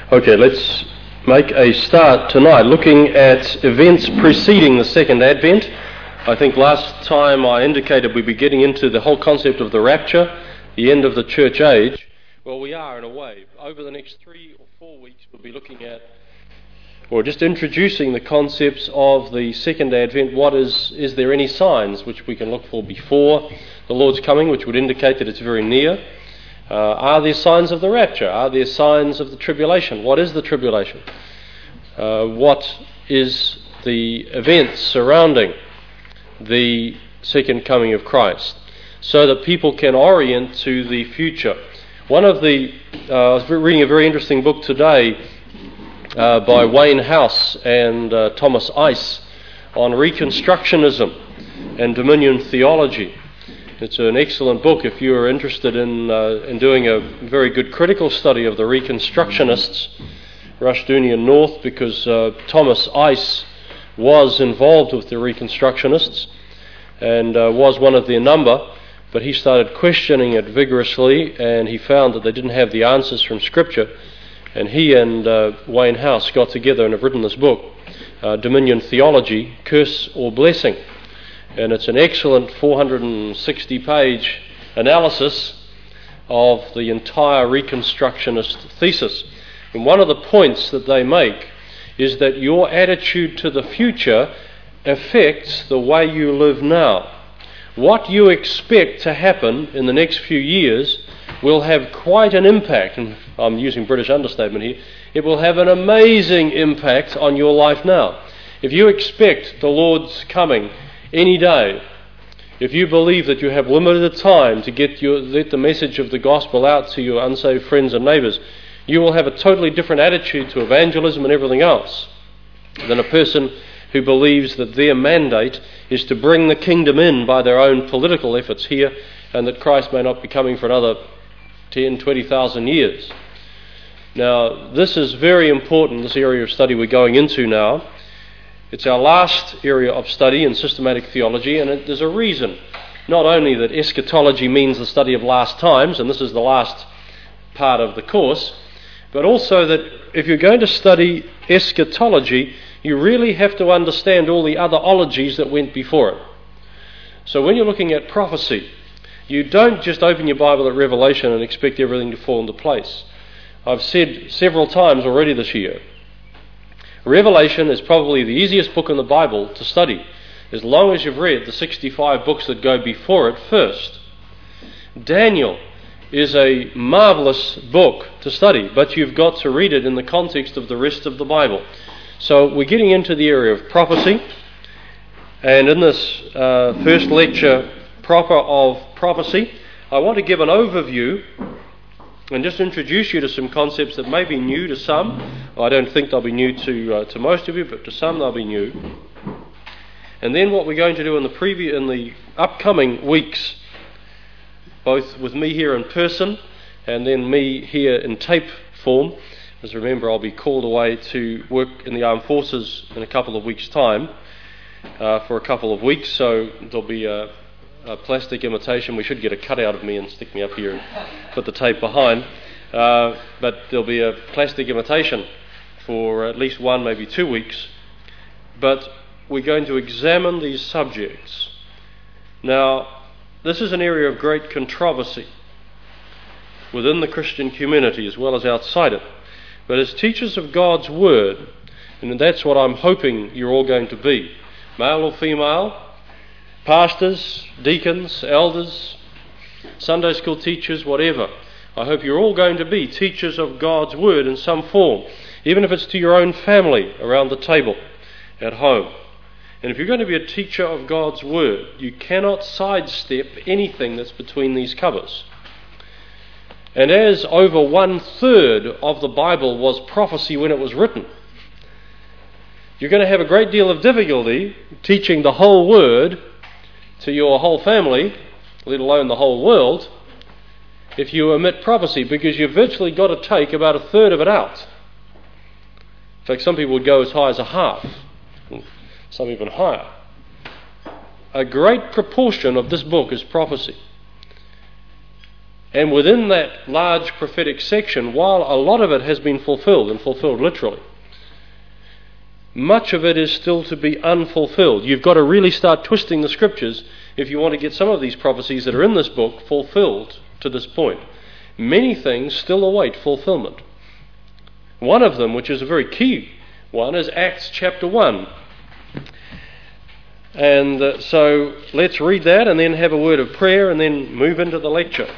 Okay, let's make a start tonight looking at events preceding the Second Advent. I think last time I indicated we'd be getting into the whole concept of the rapture, the end of the church age. Well, we are in a way. Over the next 3 or 4 weeks we'll be looking at, or just introducing the concepts of the Second Advent. Is there any signs which we can look for before the Lord's coming, which would indicate that it's very near? Are there signs of the rapture? Are there signs of the tribulation? What is the tribulation? What is the events surrounding the second coming of Christ? So that people can orient to the future. I was reading a very interesting book today by Wayne House and Thomas Ice on Reconstructionism and Dominion theology. It's an excellent book if you are interested in doing a very good critical study of the Reconstructionists, Rushdoony North, because Thomas Ice was involved with the Reconstructionists and was one of their number, but he started questioning it vigorously and he found that they didn't have the answers from Scripture, and he and Wayne House got together and have written this book, Dominion Theology, Curse or Blessing. And it's an excellent 460-page analysis of the entire Reconstructionist thesis. And one of the points that they make is that your attitude to the future affects the way you live now. What you expect to happen in the next few years will have quite an impact, and I'm using British understatement here. It will have an amazing impact on your life now. If you expect the Lord's coming any day, if you believe that you have limited time to get the message of the gospel out to your unsaved friends and neighbours, you will have a totally different attitude to evangelism and everything else than a person who believes that their mandate is to bring the kingdom in by their own political efforts here, and that Christ may not be coming for another 10, 20,000 years. Now, this is very important, this area of study we're going into now. It's our last area of study in systematic theology, and there's a reason. Not only that eschatology means the study of last times, and this is the last part of the course, but also that if you're going to study eschatology, you really have to understand all the other ologies that went before it. So when you're looking at prophecy, you don't just open your Bible at Revelation and expect everything to fall into place. I've said several times already this year, Revelation is probably the easiest book in the Bible to study, as long as you've read the 65 books that go before it first. Daniel is a marvellous book to study, but you've got to read it in the context of the rest of the Bible. So we're getting into the area of prophecy, and in this first lecture proper of prophecy, I want to give an overview and just introduce you to some concepts that may be new to some. I don't think they'll be new to most of you, but to some they'll be new. And then what we're going to do in the upcoming weeks, both with me here in person and then me here in tape form, as remember I'll be called away to work in the armed forces in a couple of weeks' time for a couple of weeks, so there'll be a plastic imitation. We should get a cutout of me and stick me up here and put the tape behind. But there'll be a plastic imitation for at least 1, maybe 2 weeks. But we're going to examine these subjects. Now, this is an area of great controversy within the Christian community as well as outside it. But as teachers of God's Word, and that's what I'm hoping you're all going to be, male or female, pastors, deacons, elders, Sunday school teachers, whatever. I hope you're all going to be teachers of God's Word in some form, even if it's to your own family around the table at home. And if you're going to be a teacher of God's Word, you cannot sidestep anything that's between these covers. And as over 1/3 of the Bible was prophecy when it was written, you're going to have a great deal of difficulty teaching the whole Word to your whole family, let alone the whole world, if you omit prophecy, because you've virtually got to take about 1/3 of it out. In fact, some people would go as high as a half, some even higher. A great proportion of this book is prophecy. And within that large prophetic section, while a lot of it has been fulfilled, and fulfilled literally, much of it is still to be unfulfilled. You've got to really start twisting the scriptures if you want to get some of these prophecies that are in this book fulfilled to this point. Many things still await fulfillment. One of them, which is a very key one, is Acts chapter 1. And so let's read that and then have a word of prayer and then move into the lecture.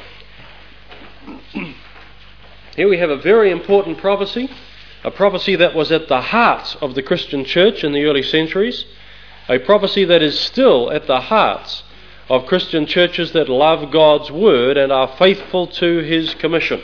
Here we have a very important prophecy, a prophecy that was at the heart of the Christian church in the early centuries, a prophecy that is still at the hearts of Christian churches that love God's word and are faithful to his commission.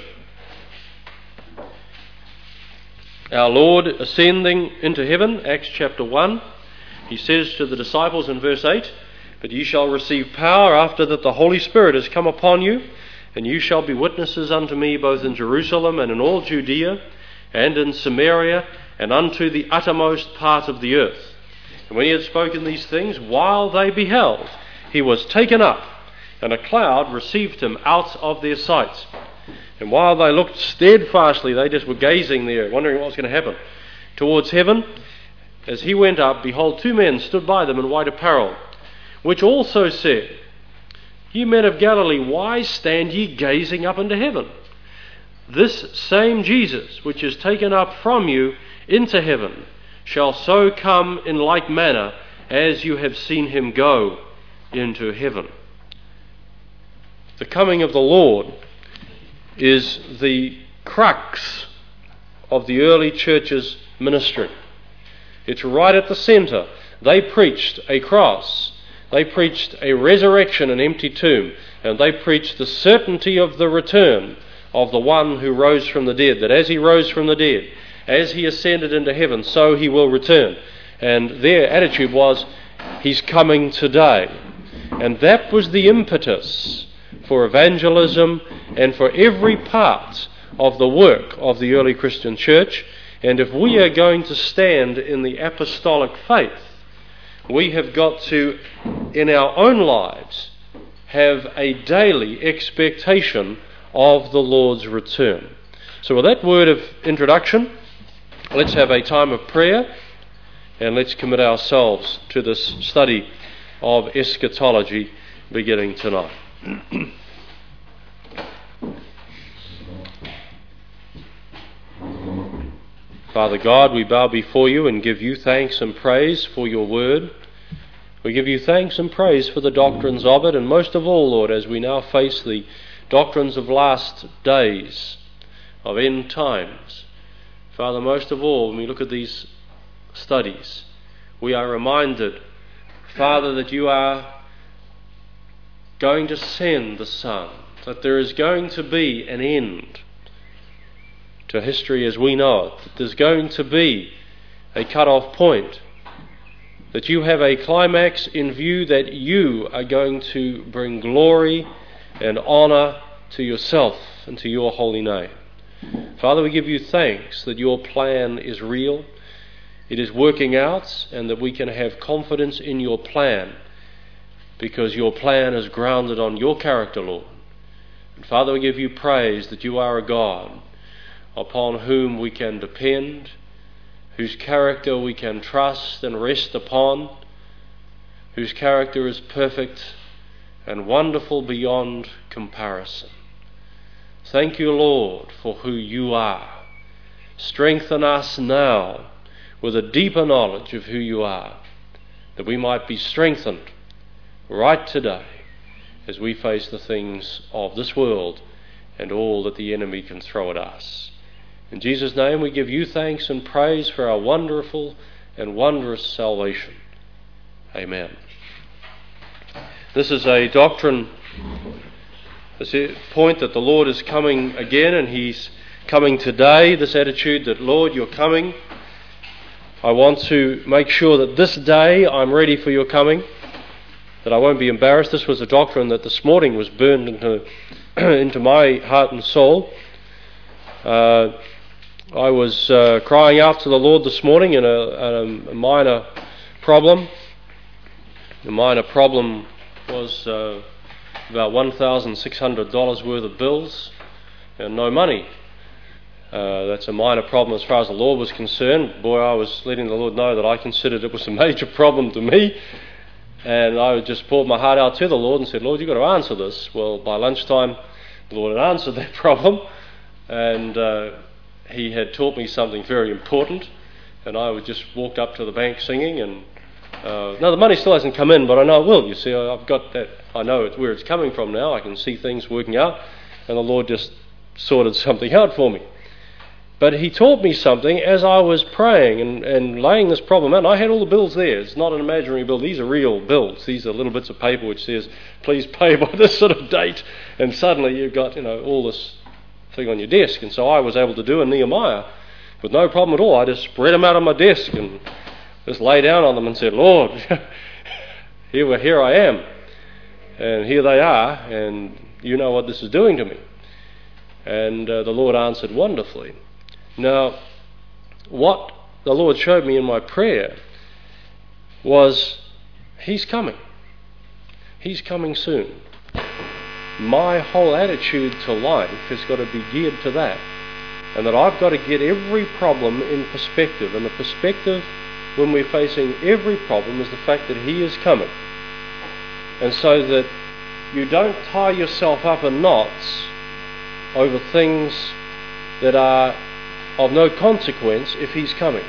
Our Lord ascending into heaven, Acts chapter 1, he says to the disciples in verse 8, "But ye shall receive power after that the Holy Spirit has come upon you, and you shall be witnesses unto me both in Jerusalem and in all Judea and in Samaria and unto the uttermost part of the earth." And when he had spoken these things, while they beheld, he was taken up, and a cloud received him out of their sight. And while they looked steadfastly, they just were gazing there, wondering what was going to happen, towards heaven, as he went up, behold, 2 men stood by them in white apparel, which also said, "Ye men of Galilee, why stand ye gazing up into heaven? This same Jesus, which is taken up from you into heaven, shall so come in like manner as you have seen him go into heaven." The coming of the Lord is the crux of the early church's ministry. It's right at the centre. They preached a cross, they preached a resurrection and empty tomb, and they preached the certainty of the return of the one who rose from the dead, that as he rose from the dead, as he ascended into heaven, so he will return. And their attitude was, he's coming today. And that was the impetus for evangelism and for every part of the work of the early Christian church. And if we are going to stand in the apostolic faith, we have got to, in our own lives, have a daily expectation of the Lord's return. So with that word of introduction, let's have a time of prayer and let's commit ourselves to this study of eschatology beginning tonight. Father God, we bow before you and give you thanks and praise for your word. We give you thanks and praise for the doctrines of it, and most of all, Lord, as we now face the doctrines of last days, of end times. Father, most of all, when we look at these studies, we are reminded, Father, that you are going to send the Son, that there is going to be an end to history as we know it, that there's going to be a cut-off point, that you have a climax in view, that you are going to bring glory and honour to yourself and to your holy name. Father, we give you thanks that your plan is real, it is working out, and that we can have confidence in your plan, because your plan is grounded on your character, Lord. And Father, we give you praise that you are a God upon whom we can depend, whose character we can trust and rest upon, whose character is perfect and wonderful beyond comparison. Thank you, Lord, for who you are. Strengthen us now with a deeper knowledge of who you are, that we might be strengthened right today as we face the things of this world and all that the enemy can throw at us. In Jesus' name we give you thanks and praise for our wonderful and wondrous salvation. Amen. This is a doctrine, this is a point that the Lord is coming again, and he's coming today. This attitude that, Lord, you're coming. I want to make sure that this day I'm ready for your coming, that I won't be embarrassed. This was a doctrine that this morning was burned into my heart and soul. I was crying out to the Lord this morning in a minor problem. The minor problem was about $1,600 worth of bills and no money. That's a minor problem as far as the Lord was concerned. Boy, I was letting the Lord know that I considered it was a major problem to me. And I just poured my heart out to the Lord and said, Lord, you've got to answer this. Well, by lunchtime, the Lord had answered that problem. And He had taught me something very important. And I just walked up to the bank singing. And no, the money still hasn't come in, but I know it will. You see, I've got that. I know where it's coming from now. I can see things working out. And the Lord just sorted something out for me. But He taught me something as I was praying and laying this problem out. And I had all the bills there. It's not an imaginary bill. These are real bills. These are little bits of paper which says, please pay by this sort of date. And suddenly you've got, all this thing on your desk. And so I was able to do a Nehemiah with no problem at all. I just spread them out on my desk and just lay down on them and said, Lord, here I am. And here they are. And you know what this is doing to me. And the Lord answered wonderfully. Now, what the Lord showed me in my prayer was He's coming. He's coming soon. My whole attitude to life has got to be geared to that. And that I've got to get every problem in perspective. And the perspective when we're facing every problem is the fact that He is coming. And so that you don't tie yourself up in knots over things that are of no consequence if He's coming.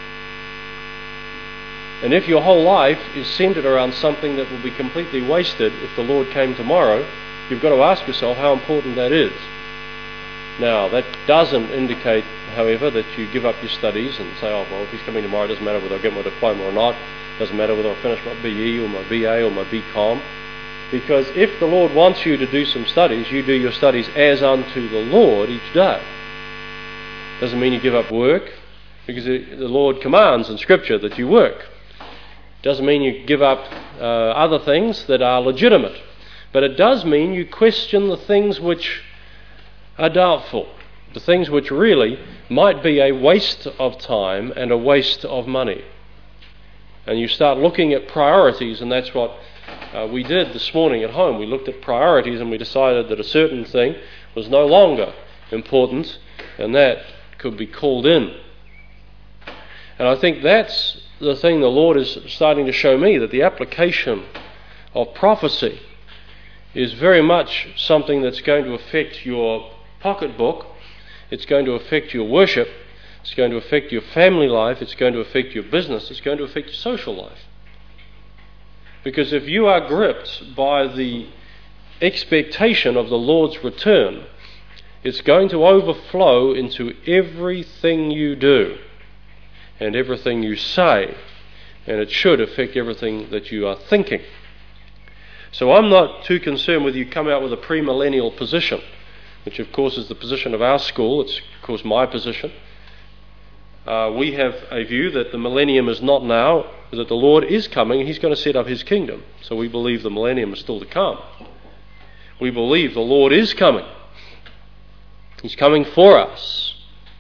And if your whole life is centered around something that will be completely wasted if the Lord came tomorrow, you've got to ask yourself how important that is. Now, that doesn't indicate, however, that you give up your studies and say, oh, well, if He's coming tomorrow, it doesn't matter whether I get my diploma or not. It doesn't matter whether I finish my BE or my BA or my BCom. Because if the Lord wants you to do some studies, you do your studies as unto the Lord each day. Doesn't mean you give up work, because the Lord commands in Scripture that you work. Doesn't mean you give up other things that are legitimate. But it does mean you question the things which are doubtful, the things which really might be a waste of time and a waste of money. And you start looking at priorities, and that's what we did this morning at home. We looked at priorities and we decided that a certain thing was no longer important, and that could be called in. And I think that's the thing the Lord is starting to show me, that the application of prophecy is very much something that's going to affect your pocketbook. It's going to affect your worship. It's going to affect your family life. It's going to affect your business. It's going to affect your social life. Because if you are gripped by the expectation of the Lord's return, it's going to overflow into everything you do and everything you say, and it should affect everything that you are thinking. So I'm not too concerned whether you come out with a premillennial position, which of course is the position of our school. It's of course my position. We have a view that the millennium is not now, that the Lord is coming and He's going to set up His kingdom. So we believe the millennium is still to come. We believe the Lord is coming. He's coming for us.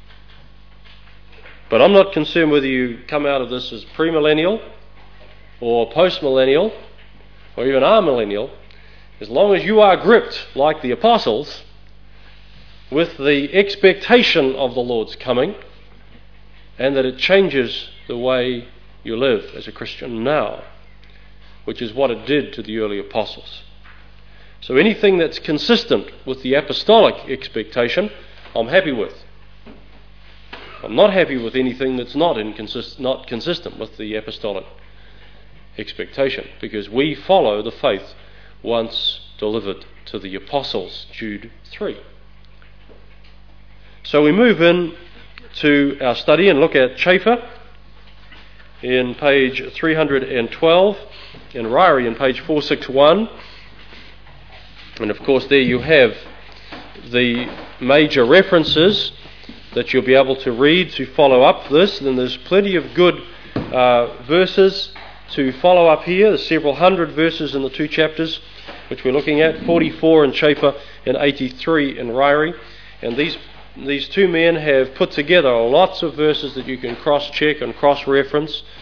But I'm not concerned whether you come out of this as premillennial or postmillennial or even amillennial, as long as you are gripped, like the apostles, with the expectation of the Lord's coming, and that it changes the way you live as a Christian now, which is what it did to the early apostles. So anything that's consistent with the apostolic expectation, I'm happy with. I'm not happy with anything that's not consistent with the apostolic expectation, because we follow the faith once delivered to the apostles, Jude 3. So we move in to our study and look at Chafer in page 312, and Ryrie in page 461. And of course there you have the major references that you'll be able to read to follow up this. And then there's plenty of good verses to follow up here. There's several hundred verses in the two chapters which we're looking at, 44 in Chafer and 83 in Ryrie. And these two men have put together lots of verses that you can cross-check and cross-reference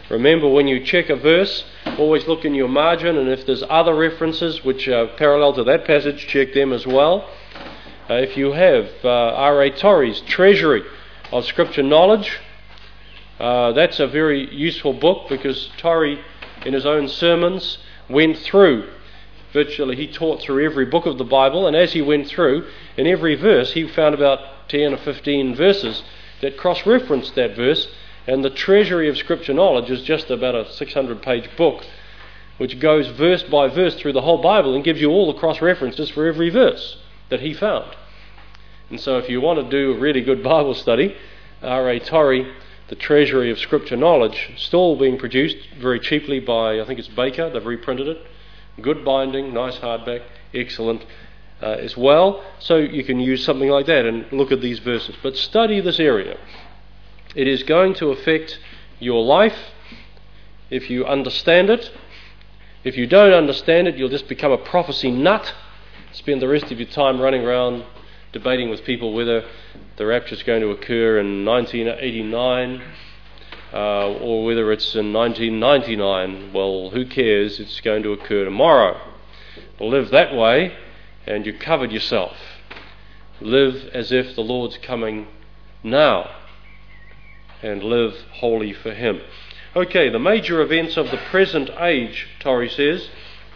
Remember, when you check a verse, always look in your margin, and if there's other references which are parallel to that passage, check them as well. If you have R.A. Torrey's Treasury of Scripture Knowledge, that's a very useful book, because Torrey, in his own sermons, went through, virtually he taught through every book of the Bible, and as he went through, in every verse he found about 10 or 15 verses that cross-referenced that verse, and the Treasury of Scripture Knowledge is just about a 600-page book which goes verse by verse through the whole Bible and gives you all the cross-references for every verse that he found. And so if you want to do a really good Bible study, R.A. Torrey, the Treasury of Scripture Knowledge, still being produced very cheaply by, I think it's Baker, they've reprinted it. Good binding, nice hardback, excellent as well. So you can use something like that and look at these verses. But study this area. It is going to affect your life if you understand it. If you don't understand it, you'll just become a prophecy nut. Spend the rest of your time running around debating with people whether the rapture is going to occur in 1989 or whether it's in 1999. Well, who cares? It's going to occur tomorrow. Live that way and you covered yourself. Live as if the Lord's coming now, and live wholly for Him. Okay, the major events of the present age, Torrey says.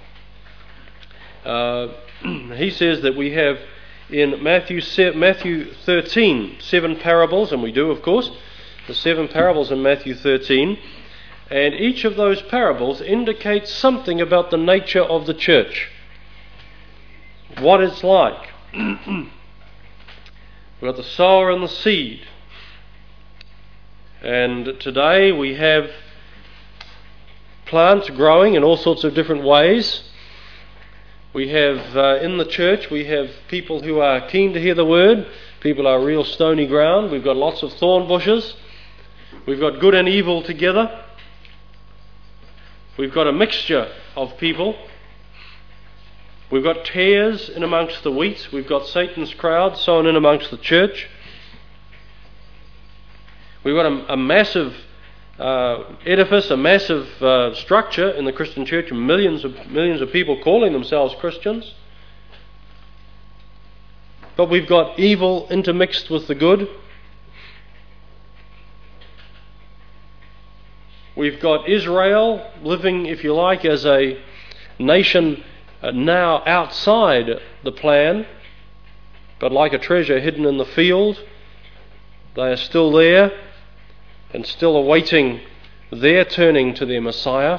He says that we have in Matthew 13 7 parables, and we do, of course, the 7 parables in Matthew 13, and each of those parables indicates something about the nature of the church, what it's like. We've got the sower and the seed. And today we have plants growing in all sorts of different ways. We have, in the church, we have people who are keen to hear the word. People are real stony ground. We've got lots of thorn bushes. We've got good and evil together. We've got a mixture of people. We've got tares in amongst the wheat. We've got Satan's crowd sown in amongst the church. We've got a massive edifice, a massive structure in the Christian church, and millions of people calling themselves Christians. But we've got evil intermixed with the good. We've got Israel living, if you like, as a nation now outside the plan, but like a treasure hidden in the field. They are still there and still awaiting their turning to their Messiah.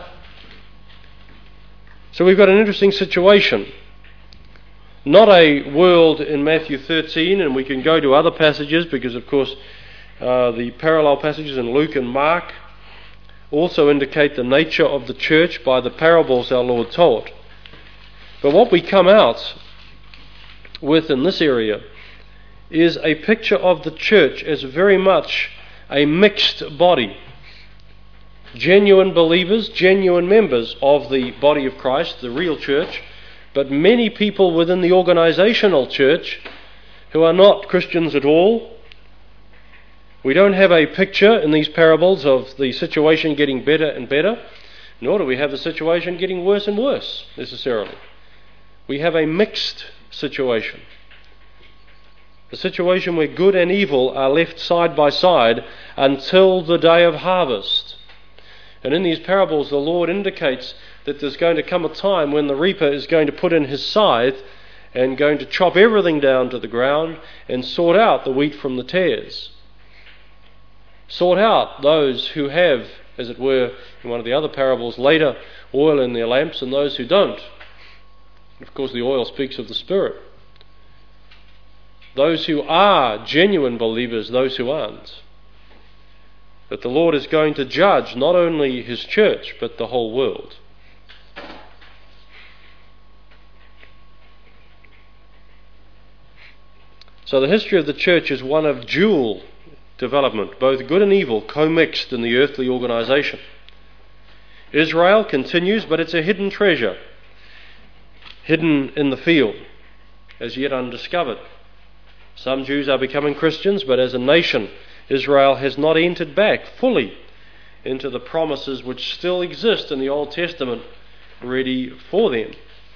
So we've got an interesting situation. Not a world in Matthew 13, and we can go to other passages because, of course, the parallel passages in Luke and Mark also indicate the nature of the church by the parables our Lord taught. But what we come out with in this area is a picture of the church as very much a mixed body. Genuine believers, genuine members of the body of Christ, the real church, but many people within the organizational church who are not Christians at all. We don't have a picture in these parables of the situation getting better and better, nor do we have the situation getting worse and worse, necessarily. We have a mixed situation. A situation where good and evil are left side by side until the day of harvest. And in these parables the Lord indicates that there's going to come a time when the reaper is going to put in his scythe and going to chop everything down to the ground and sort out the wheat from the tares. Sort out those who have, as it were, in one of the other parables later, oil in their lamps, and those who don't. Of course, the oil speaks of the Spirit. Those who are genuine believers, those who aren't. That the Lord is going to judge not only His church, but the whole world. So the history of the church is one of dual development, both good and evil co-mixed in the earthly organization. Israel continues, but it's a hidden treasure, hidden in the field, as yet undiscovered. Some Jews are becoming Christians, but as a nation, Israel has not entered back fully into the promises which still exist in the Old Testament ready for them.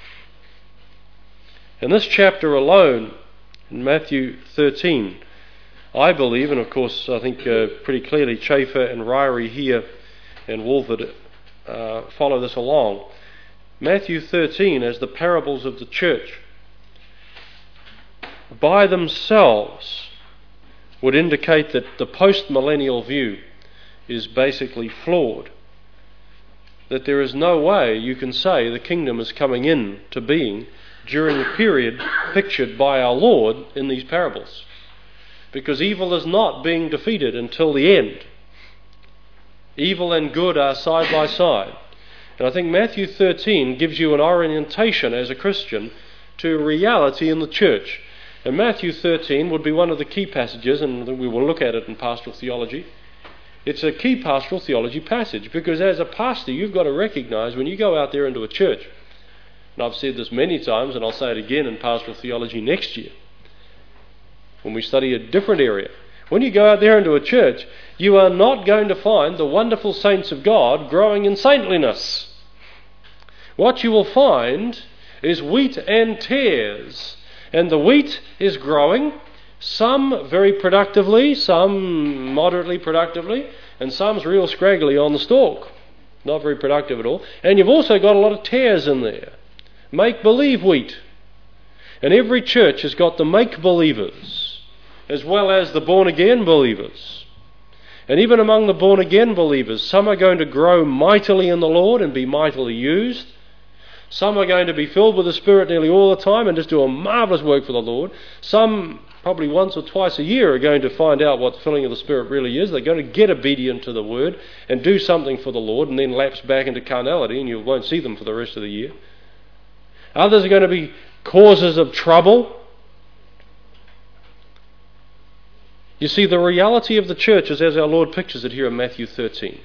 In this chapter alone, in Matthew 13, I believe, and of course I think pretty clearly Chafer and Ryrie here and Wolford follow this along, Matthew 13 as the parables of the church by themselves would indicate that the post-millennial view is basically flawed. That there is no way you can say the kingdom is coming in to being during the period pictured by our Lord in these parables. Because evil is not being defeated until the end. Evil and good are side by side. And I think Matthew 13 gives you an orientation as a Christian to reality in the church. And Matthew 13 would be one of the key passages, and we will look at it in pastoral theology. It's a key pastoral theology passage, because as a pastor you've got to recognise when you go out there into a church, and I've said this many times and I'll say it again in pastoral theology next year when we study a different area, when you go out there into a church you are not going to find the wonderful saints of God growing in saintliness. What you will find is wheat and tares, and the wheat is growing, some very productively, some moderately productively, and some's real scraggly on the stalk, not very productive at all. And you've also got a lot of tares in there, make-believe wheat. And every church has got the make-believers as well as the born-again believers. And even among the born-again believers, some are going to grow mightily in the Lord and be mightily used. Some are going to be filled with the Spirit nearly all the time and just do a marvellous work for the Lord. Some, probably once or twice a year, are going to find out what the filling of the Spirit really is. They're going to get obedient to the Word and do something for the Lord and then lapse back into carnality, and you won't see them for the rest of the year. Others are going to be causes of trouble. You see, the reality of the church is as our Lord pictures it here in Matthew 13.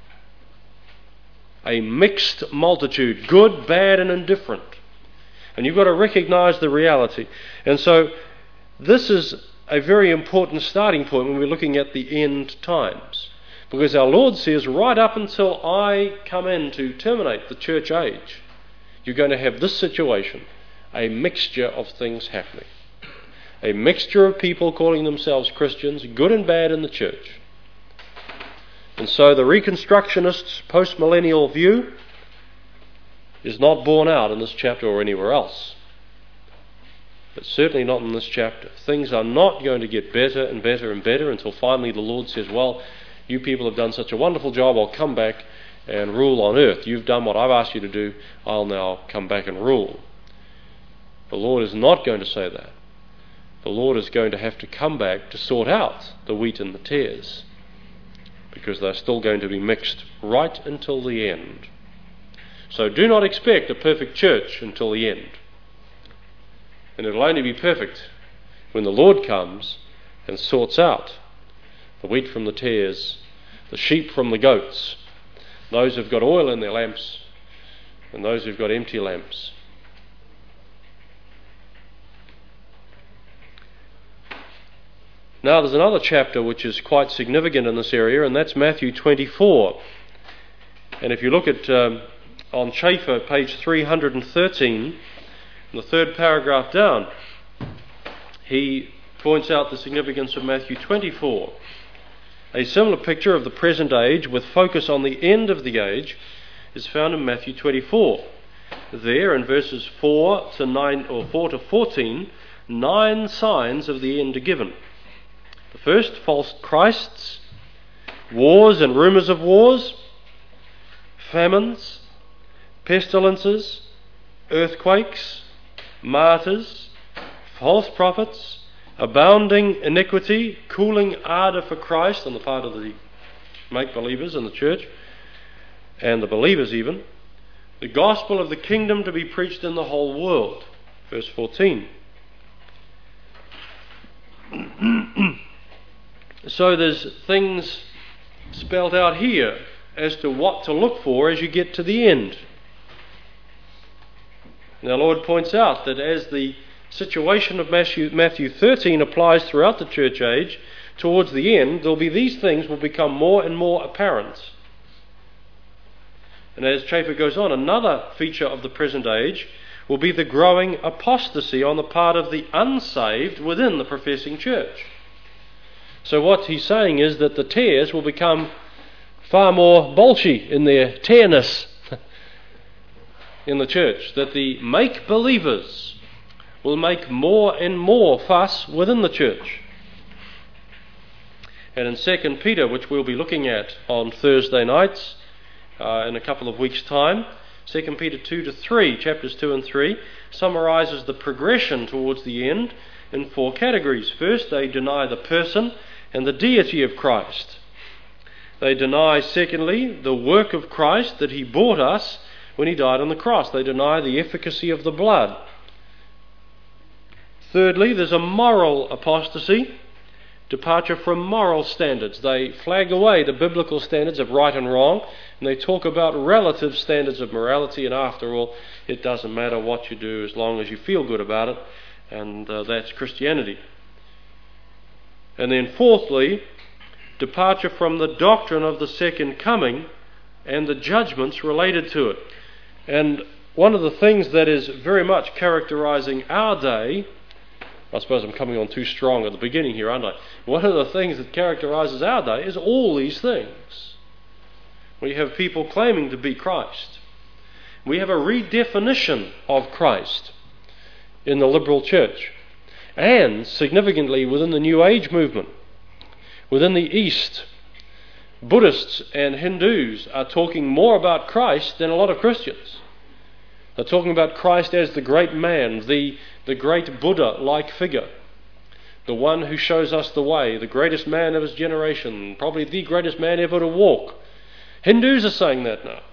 A mixed multitude, good, bad and indifferent. And you've got to recognise the reality. And so this is a very important starting point when we're looking at the end times. Because our Lord says, right up until I come in to terminate the church age, you're going to have this situation, a mixture of things happening. A mixture of people calling themselves Christians, good and bad in the church. And so the Reconstructionists' post-millennial view is not borne out in this chapter or anywhere else. But certainly not in this chapter. Things are not going to get better and better and better until finally the Lord says, well, you people have done such a wonderful job, I'll come back and rule on earth. You've done what I've asked you to do, I'll now come back and rule. The Lord is not going to say that. The Lord is going to have to come back to sort out the wheat and the tares, because they're still going to be mixed right until the end. So do not expect a perfect church until the end. And it'll only be perfect when the Lord comes and sorts out the wheat from the tares, the sheep from the goats, those who've got oil in their lamps and those who've got empty lamps. Now there's another chapter which is quite significant in this area, and that's Matthew 24. And if you look at on Chafer, page 313, in the third paragraph down, he points out the significance of Matthew 24. A similar picture of the present age with focus on the end of the age is found in Matthew 24. There, in verses 4 to 9 or 4 to 14, 9 signs of the end are given. The first, false Christs, wars and rumours of wars, famines, pestilences, earthquakes, martyrs, false prophets, abounding iniquity, cooling ardour for Christ on the part of the make-believers in the church, and the believers even, the gospel of the kingdom to be preached in the whole world. Verse 14. So there's things spelled out here as to what to look for as you get to the end. And our Lord points out that as the situation of Matthew 13 applies throughout the church age, towards the end, there'll be these things will become more and more apparent. And as Chafer goes on, another feature of the present age will be the growing apostasy on the part of the unsaved within the professing church. So what he's saying is that the tares will become far more bolshy in their tearness in the church, that the make-believers will make more and more fuss within the church. And in 2 Peter, which we'll be looking at on Thursday nights in a couple of weeks' time, 2 Peter 2-3, chapters 2 and 3, summarizes the progression towards the end in 4 categories. First, they deny the person and the deity of Christ. They deny, secondly, the work of Christ, that he bought us when he died on the cross. They deny the efficacy of the blood. Thirdly, there's a moral apostasy, departure from moral standards. They flag away the biblical standards of right and wrong, and they talk about relative standards of morality, and after all, it doesn't matter what you do as long as you feel good about it, and that's Christianity. And then fourthly, departure from the doctrine of the second coming and the judgments related to it. And one of the things that is very much characterizing our day, I suppose I'm coming on too strong at the beginning here, aren't I? One of the things that characterizes our day is all these things. We have people claiming to be Christ. We have a redefinition of Christ in the liberal church. And, significantly, within the New Age movement, within the East, Buddhists and Hindus are talking more about Christ than a lot of Christians. They're talking about Christ as the great man, the great Buddha-like figure, the one who shows us the way, the greatest man of his generation, probably the greatest man ever to walk. Hindus are saying that now.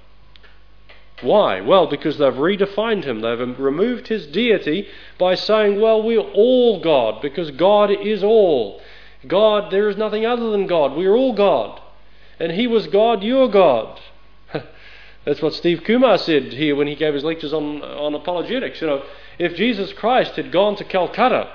Why? Well, because they've redefined him. They've removed his deity by saying, well, we're all God, because God is all. God, there is nothing other than God. We're all God. And he was God, you're God. That's what Steve Kumar said here when he gave his lectures on apologetics. You know, if Jesus Christ had gone to Calcutta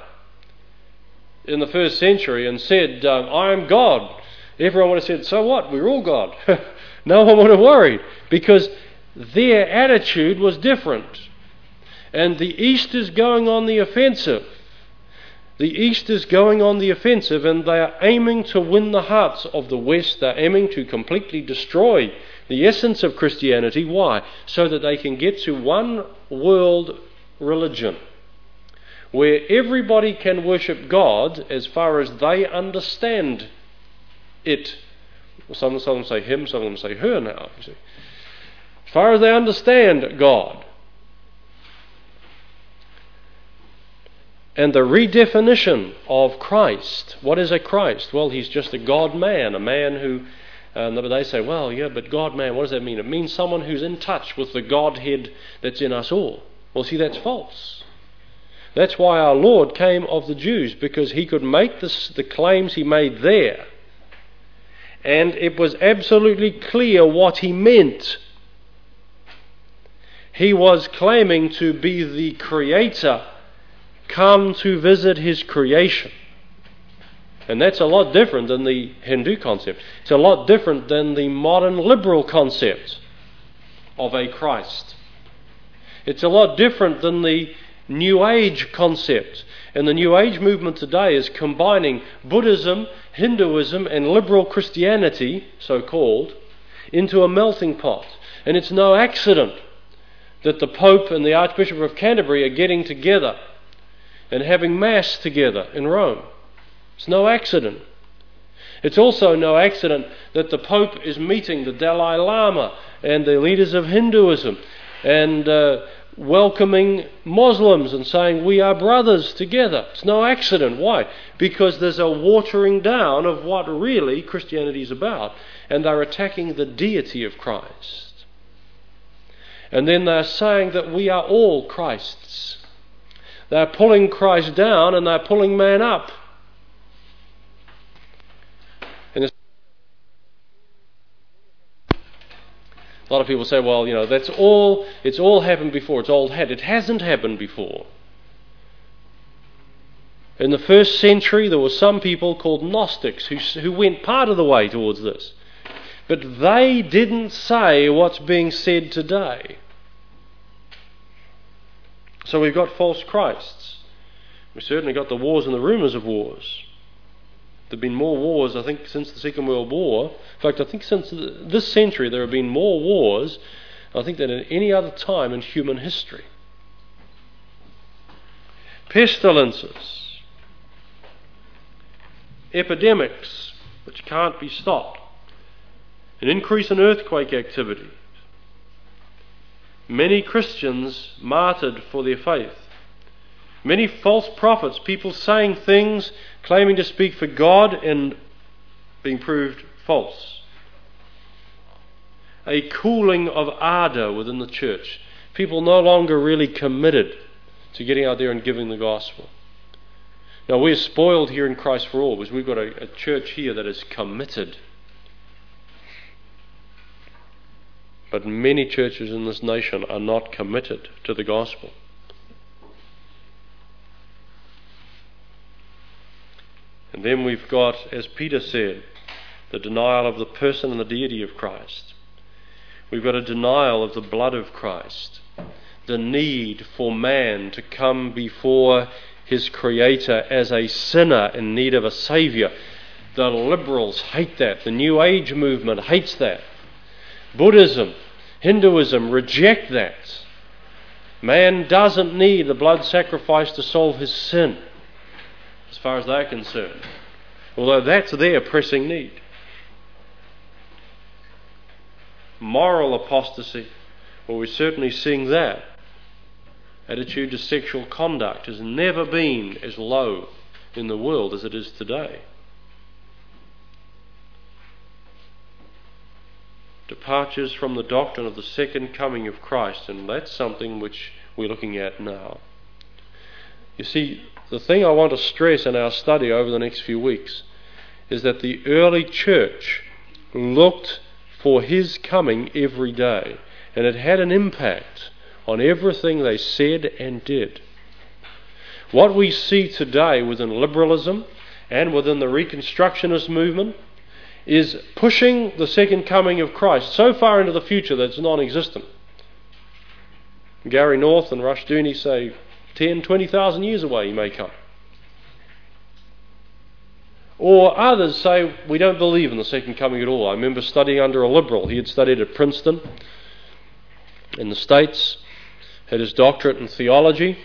in the first century and said, I am God, everyone would have said, so what? We're all God. No one would have worried, because their attitude was different. And the East is going on the offensive. The East is going on the offensive, and they are aiming to win the hearts of the West. They're aiming to completely destroy the essence of Christianity. Why? So that they can get to one world religion, where everybody can worship God as far as they understand it. Some of them say him, some of them say her now. You see. As far as they understand God. And the redefinition of Christ. What is a Christ? Well, he's just a God-man, a man who... but they say, well, yeah, but God-man, what does that mean? It means someone who's in touch with the Godhead that's in us all. Well, see, that's false. That's why our Lord came of the Jews, because he could make the claims he made there. And it was absolutely clear what he meant. He was claiming to be the Creator, come to visit his creation. And that's a lot different than the Hindu concept. It's a lot different than the modern liberal concept of a Christ. It's a lot different than the New Age concept. And the New Age movement today is combining Buddhism, Hinduism, and liberal Christianity, so-called, into a melting pot. And it's no accident that the Pope and the Archbishop of Canterbury are getting together and having Mass together in Rome. It's no accident. It's also no accident that the Pope is meeting the Dalai Lama and the leaders of Hinduism and welcoming Muslims and saying we are brothers together. It's no accident. Why? Because there's a watering down of what really Christianity is about, and they're attacking the deity of Christ. And then they're saying that we are all Christs. They're pulling Christ down and they're pulling man up. And a lot of people say, well, you know, it's all happened before. It's old hat. It hasn't happened before. In the first century, there were some people called Gnostics who went part of the way towards this. But they didn't say what's being said today. So we've got false Christs. We've certainly got the wars and the rumours of wars. There have been more wars, I think, since the Second World War. In fact, I think since this century there have been more wars, I think, than at any other time in human history. Pestilences, epidemics which can't be stopped, an increase in earthquake activity, many Christians martyred for their faith, many false prophets, people saying things, claiming to speak for God and being proved false. A cooling of ardour within the church. People no longer really committed to getting out there and giving the gospel. Now, we're spoiled here in Christ for All because we've got a church here that is committed. But many churches in this nation are not committed to the gospel. And then we've got, as Peter said, the denial of the person and the deity of Christ. We've got a denial of the blood of Christ, the need for man to come before his Creator as a sinner in need of a Saviour. The liberals hate that. The New Age movement hates that. Buddhism, Hinduism reject that. Man doesn't need the blood sacrifice to solve his sin, as far as they're concerned, although that's their pressing need. Moral apostasy, well, we're certainly seeing that. Attitude to sexual conduct has never been as low in the world as it is today. Departures from the doctrine of the second coming of Christ, and that's something which we're looking at now. You see, the thing I want to stress in our study over the next few weeks is that the early church looked for his coming every day, and it had an impact on everything they said and did. What we see today within liberalism and within the Reconstructionist movement is pushing the second coming of Christ so far into the future that it's non-existent. Gary North and Rushdoony say 10, 20,000 years away he may come. Or others say we don't believe in the second coming at all. I remember studying under a liberal. He had studied at Princeton in the States, had his doctorate in theology,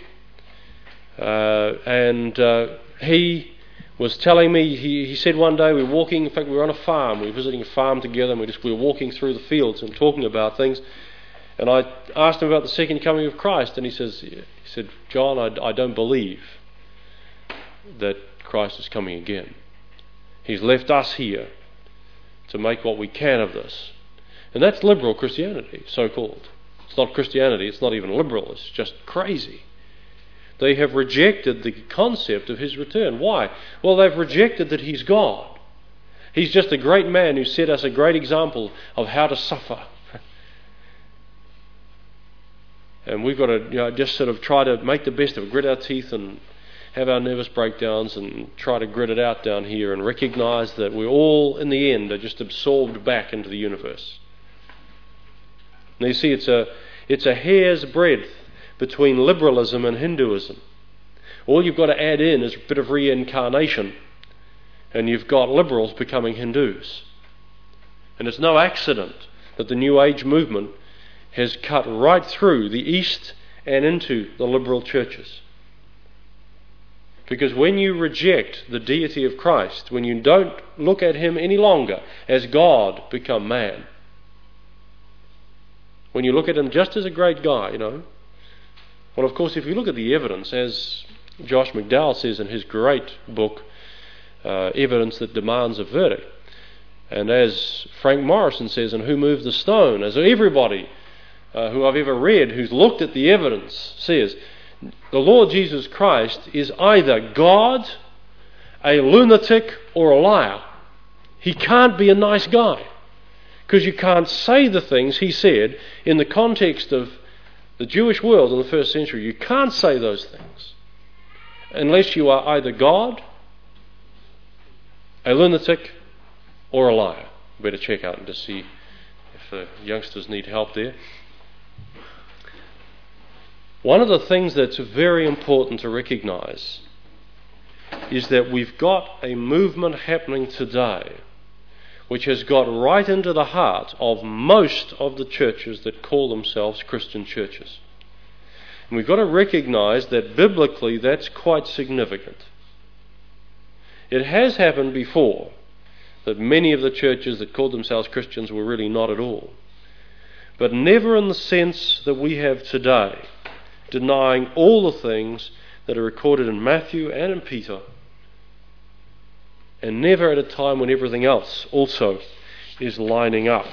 and he was telling me, he said one day we were walking, in fact we were on a farm, we were visiting a farm together, and we were walking through the fields and talking about things, and I asked him about the second coming of Christ, and he said, John, I don't believe that Christ is coming again. He's left us here to make what we can of this. And that's liberal Christianity, so-called. It's not Christianity, it's not even liberal, it's just crazy. They have rejected the concept of his return. Why? Well, they've rejected that he's God. He's just a great man who set us a great example of how to suffer. And we've got to just sort of try to make the best of it, grit our teeth and have our nervous breakdowns and try to grit it out down here and recognise that we all, in the end, are just absorbed back into the universe. Now you see, it's a hair's breadth between liberalism and Hinduism. All you've got to add in is a bit of reincarnation, and you've got liberals becoming Hindus. And it's no accident that the New Age movement has cut right through the East and into the liberal churches. Because when you reject the deity of Christ, when you don't look at him any longer as God become man, when you look at him just as a great guy, well, of course, if you look at the evidence, as Josh McDowell says in his great book, Evidence That Demands a Verdict, and as Frank Morrison says in Who Moved the Stone, as everybody who I've ever read who's looked at the evidence says, the Lord Jesus Christ is either God, a lunatic, or a liar. He can't be a nice guy, because you can't say the things he said in the context of the Jewish world in the first century. You can't say those things unless you are either God, a lunatic, or a liar. better check out and to see if the youngsters need help there. One of the things that's very important to recognise is that we've got a movement happening today which has got right into the heart of most of the churches that call themselves Christian churches. And we've got to recognise that biblically that's quite significant. It has happened before that many of the churches that called themselves Christians were really not at all. But never in the sense that we have today, denying all the things that are recorded in Matthew and in Peter, and never at a time when everything else also is lining up.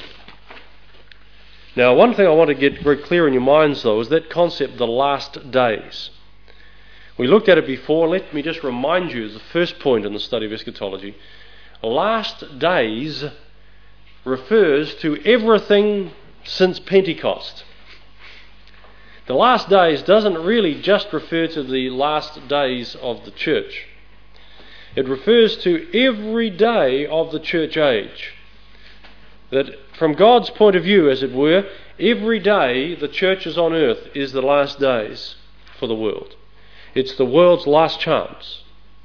Now, one thing I want to get very clear in your minds, though, is that concept, the last days. We looked at it before. Let me just remind you, as the first point in the study of eschatology, last days refers to everything since Pentecost. The last days doesn't really just refer to the last days of the church. It refers to every day of the church age. That from God's point of view, as it were, every day the churches on earth is the last days for the world. It's the world's last chance.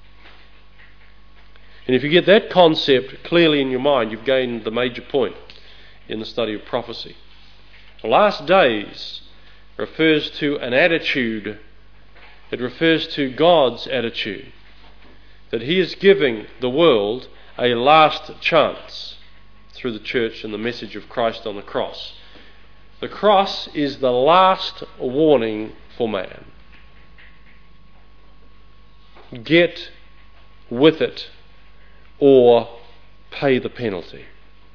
And if you get that concept clearly in your mind, you've gained the major point in the study of prophecy. The last days refers to an attitude. It refers to God's attitude, that He is giving the world a last chance through the church and the message of Christ on the cross. The cross is the last warning for man. Get with it or pay the penalty.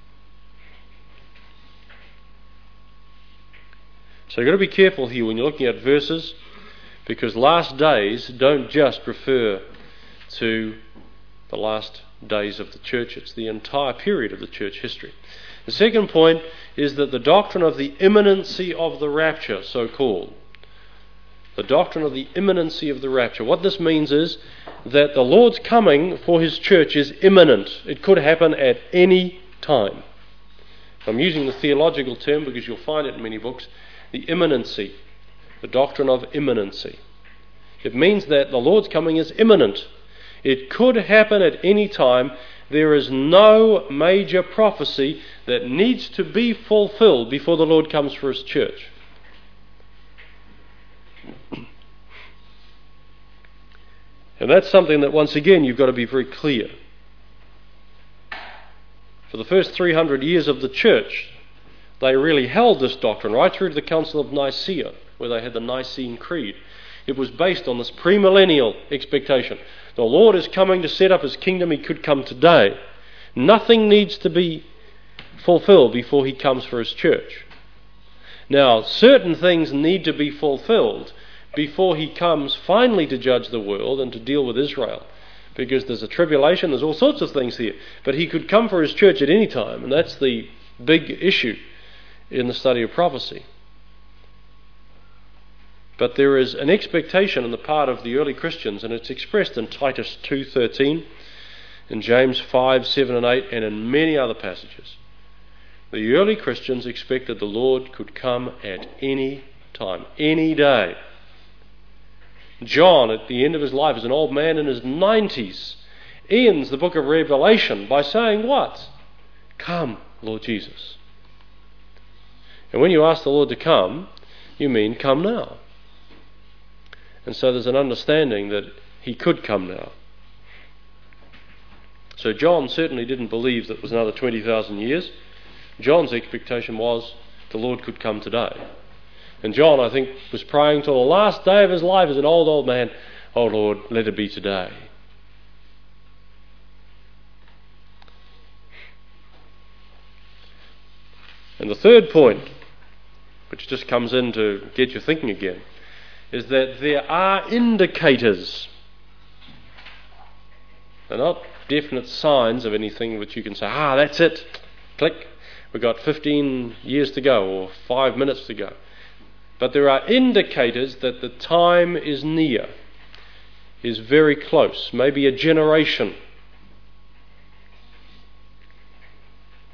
So you've got to be careful here when you're looking at verses, because last days don't just refer to the last days of the church. It's the entire period of the church history. The second point is that the doctrine of the imminency of the rapture, so called, the doctrine of the imminency of the rapture. What this means is that the Lord's coming for His church is imminent. It could happen at any time. I'm using the theological term because you'll find it in many books. The imminency, the doctrine of imminency. It means that the Lord's coming is imminent. It could happen at any time. There is no major prophecy that needs to be fulfilled before the Lord comes for His church. And that's something that, once again, you've got to be very clear. For the first 300 years of the church, they really held this doctrine right through to the Council of Nicaea, where they had the Nicene Creed. It was based on this premillennial expectation. The Lord is coming to set up His kingdom. He could come today. Nothing needs to be fulfilled before He comes for His church. Now, certain things need to be fulfilled before He comes finally to judge the world and to deal with Israel. Because there's a tribulation, there's all sorts of things here. But He could come for His church at any time, and that's the big issue in the study of prophecy. But there is an expectation on the part of the early Christians, and it's expressed in Titus 2:13, in James 5:7 and 8, and in many other passages. The early Christians expected the Lord could come at any time, any day. John, at the end of his life, as an old man in his 90s, ends the book of Revelation by saying what? Come, Lord Jesus. And when you ask the Lord to come, you mean come now. And so there's an understanding that He could come now. So John certainly didn't believe that it was another 20,000 years. John's expectation was the Lord could come today. And John, I think, was praying till the last day of his life as an old man, "Oh Lord, let it be today." And the third point, which just comes in to get you thinking again, is that there are indicators. They're not definite signs of anything which you can say, that's it, click, we've got 15 years to go or 5 minutes to go. But there are indicators that the time is near, is very close, maybe a generation.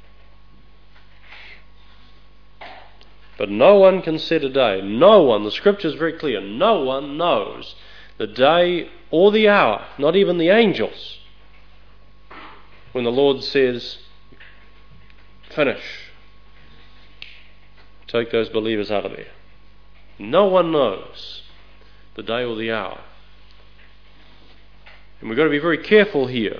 But no one can set a day. No one, the Scripture is very clear, no one knows the day or the hour, not even the angels, when the Lord says, finish. Take those believers out of there. No one knows the day or the hour. And we've got to be very careful here.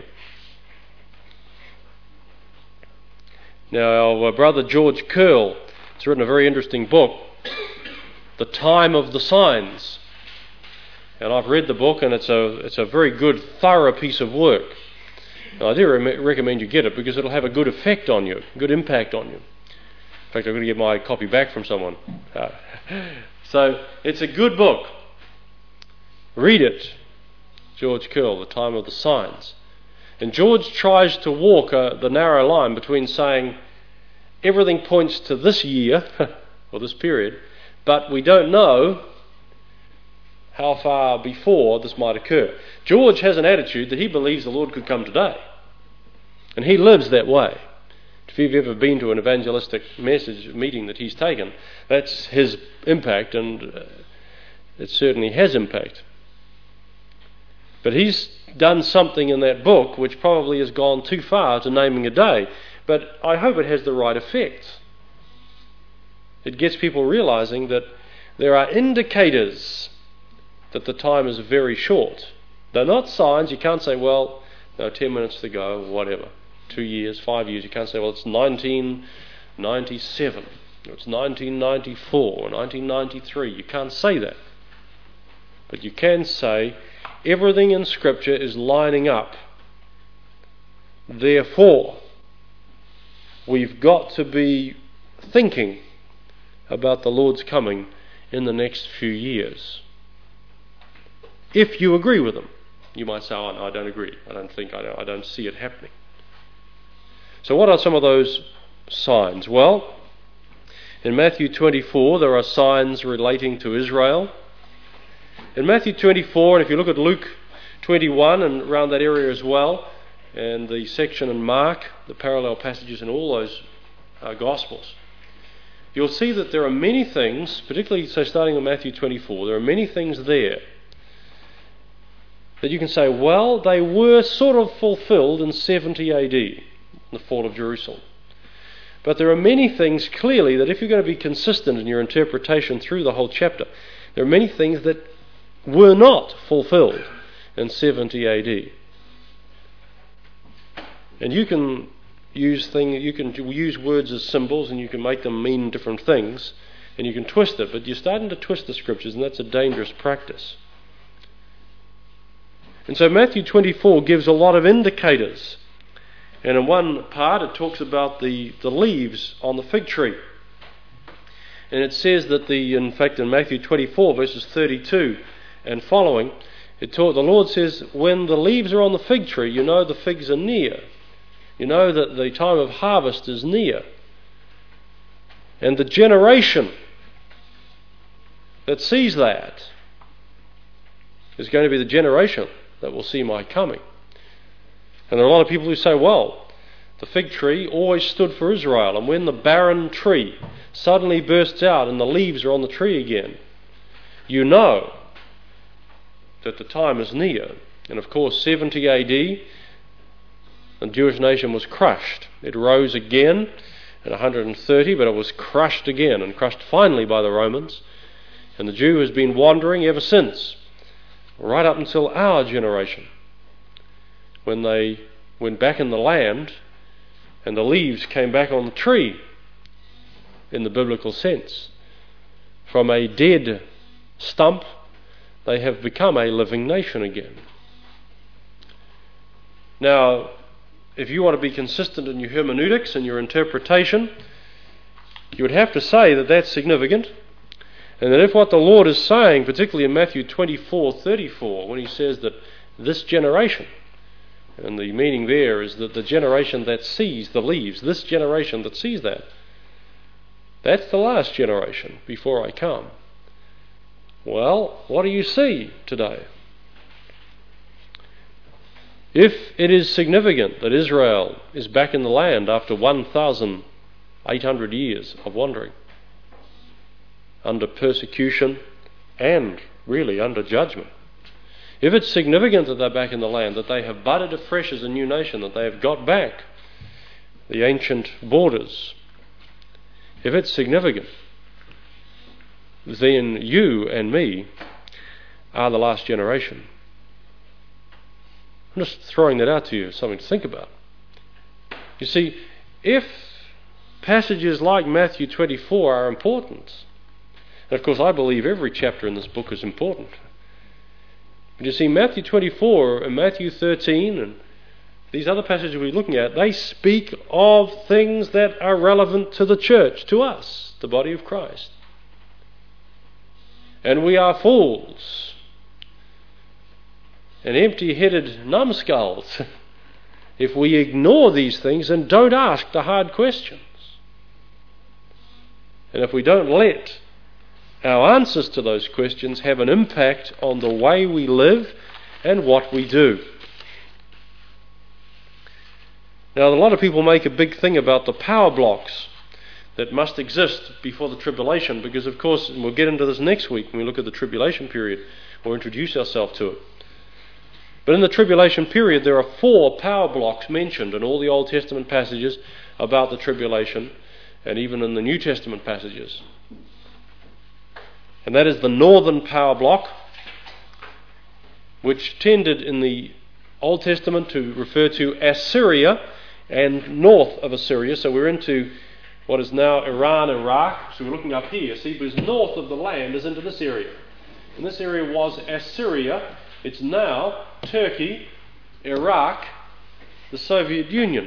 Now, our brother George Curl has written a very interesting book, The Time of the Signs. And I've read the book, and it's a very good, thorough piece of work. And I do recommend you get it, because it'll have a good effect on you, good impact on you. In fact, I'm going to get my copy back from someone. So, it's a good book. Read it. George Curl, The Time of the Signs. And George tries to walk the narrow line between saying everything points to this year, or this period, but we don't know how far before this might occur. George has an attitude that he believes the Lord could come today. And he lives that way. If you've ever been to an evangelistic meeting that he's taken, that's his impact, and it certainly has impact. But he's done something in that book which probably has gone too far to naming a day. But I hope it has the right effect. It gets people realizing that there are indicators that the time is very short. They're not signs. You can't say, well, 10 minutes to go, whatever. 2 years, 5 years. You can't say, well, it's 1997, or it's 1994, or 1993. You can't say that. But you can say everything in Scripture is lining up. Therefore, we've got to be thinking about the Lord's coming in the next few years. If you agree with them. You might say, oh, no, I don't agree. I don't see it happening. So what are some of those signs? Well, in Matthew 24, there are signs relating to Israel. In Matthew 24, and if you look at Luke 21 and around that area as well, and the section in Mark, the parallel passages in all those Gospels, you'll see that there are many things, particularly so starting in Matthew 24, there are many things there that you can say, well, they were sort of fulfilled in 70 AD, the fall of Jerusalem. But there are many things clearly that if you're going to be consistent in your interpretation through the whole chapter, there are many things that were not fulfilled in 70 AD. And you can use words as symbols, and you can make them mean different things, and you can twist it, but you're starting to twist the Scriptures, and that's a dangerous practice. And so Matthew 24 gives a lot of indicators. And in one part it talks about the leaves on the fig tree. And it says that in fact in Matthew 24 verses 32 and following, the Lord says, when the leaves are on the fig tree, you know the figs are near. You know that the time of harvest is near. And the generation that sees that is going to be the generation that will see my coming. And there are a lot of people who say, well, the fig tree always stood for Israel, and when the barren tree suddenly bursts out and the leaves are on the tree again, you know that the time is near. And of course, 70 AD, the Jewish nation was crushed. It rose again in 130, but it was crushed again, and crushed finally by the Romans. And the Jew has been wandering ever since, right up until our generation, when they went back in the land and the leaves came back on the tree, in the biblical sense. From a dead stump, they have become a living nation again. Now, if you want to be consistent in your hermeneutics and your interpretation, you would have to say that that's significant, and that if what the Lord is saying, particularly in Matthew 24:34, when he says that this generation, and the meaning there is that the generation that sees the leaves, this generation that sees that's the last generation before I come. Well, what do you see today? If it is significant that Israel is back in the land after 1,800 years of wandering, under persecution, and really under judgment. If it's significant that they're back in the land, that they have budded afresh as a new nation, that they have got back the ancient borders, if it's significant, then you and me are the last generation. I'm just throwing that out to you, something to think about. You see, if passages like Matthew 24 are important, and of course I believe every chapter in this book is important, but you see, Matthew 24 and Matthew 13 and these other passages we're looking at, they speak of things that are relevant to the church, to us, the body of Christ. And we are fools and empty-headed numbskulls if we ignore these things and don't ask the hard questions. And if we don't let our answers to those questions have an impact on the way we live and what we do. Now, a lot of people make a big thing about the power blocks that must exist before the tribulation, because of course, and we'll get into this next week when we look at the tribulation period, or introduce ourselves to it. But in the tribulation period, there are 4 power blocks mentioned in all the Old Testament passages about the tribulation, and even in the New Testament passages. And that is the northern power block, which tended in the Old Testament to refer to Assyria and north of Assyria. So we're into what is now Iran, Iraq. So we're looking up here. See, because north of the land is into this area. And this area was Assyria. It's now Turkey, Iraq, the Soviet Union.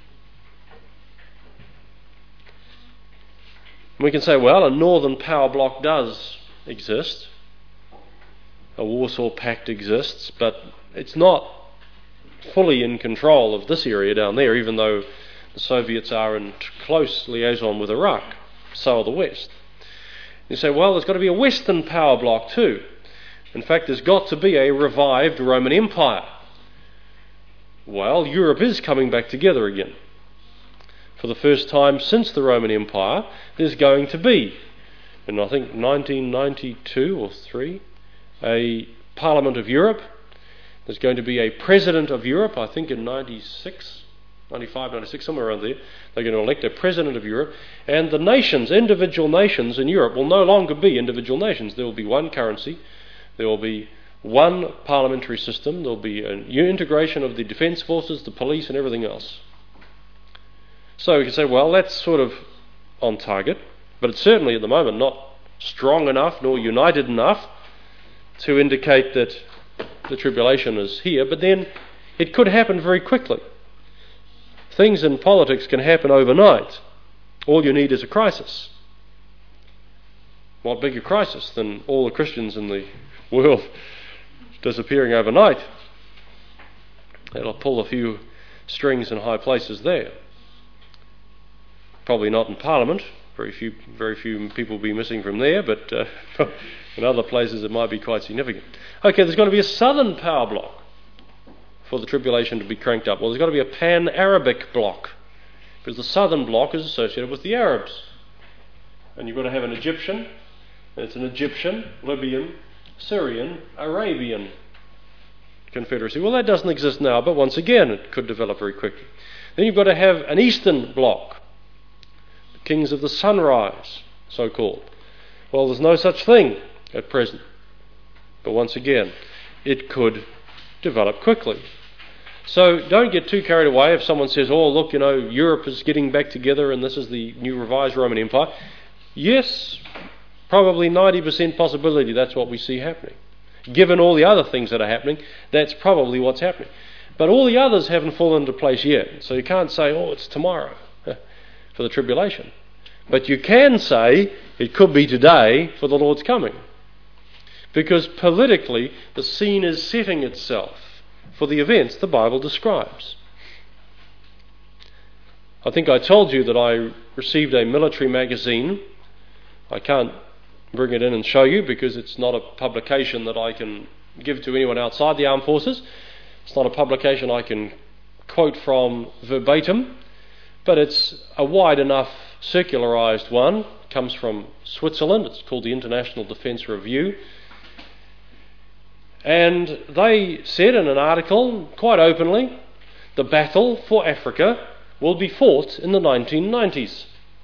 And we can say, well, a northern power block does exist. A Warsaw Pact exists, but it's not fully in control of this area down there, even though the Soviets are in close liaison with Iraq. So are the West. You say, well, there's got to be a Western power block too. In fact, there's got to be a revived Roman Empire. Well, Europe is coming back together again. For the first time since the Roman Empire, there's going to be, in I think 1992 or 3, a Parliament of Europe. There's going to be a President of Europe, I think in 95, 96, somewhere around there. They're going to elect a President of Europe. And the nations, individual nations in Europe, will no longer be individual nations. There will be one currency. There will be one parliamentary system. There will be an integration of the defence forces, the police and everything else. So we can say, well, that's sort of on target. But it's certainly at the moment not strong enough nor united enough to indicate that the tribulation is here, but then it could happen very quickly. Things in politics can happen overnight. All you need is a crisis. What bigger crisis than all the Christians in the world disappearing overnight? That'll pull a few strings in high places there. Probably not in Parliament. Very few people will be missing from there, but in other places it might be quite significant. Okay, there's going to be a southern power block for the tribulation to be cranked up. Well, there's got to be a pan-Arabic block, because the southern block is associated with the Arabs. And you've got to have an Egyptian, and it's an Egyptian, Libyan, Syrian, Arabian confederacy. Well, that doesn't exist now, but once again it could develop very quickly. Then you've got to have an eastern block, the kings of the sunrise, so-called. Well, there's no such thing at present. But once again, it could develop quickly. So don't get too carried away if someone says, oh, look, Europe is getting back together and this is the new revised Roman Empire. Yes, probably 90% possibility that's what we see happening. Given all the other things that are happening, that's probably what's happening. But all the others haven't fallen into place yet. So you can't say, oh, it's tomorrow for the tribulation. But you can say it could be today for the Lord's coming. Because politically, the scene is setting itself for the events the Bible describes. I think I told you that I received a military magazine. I can't bring it in and show you because it's not a publication that I can give to anyone outside the armed forces. It's not a publication I can quote from verbatim, but it's a wide enough secularised one, comes from Switzerland. It's called the International Defence Review. And they said in an article, quite openly, the battle for Africa will be fought in the 1990s.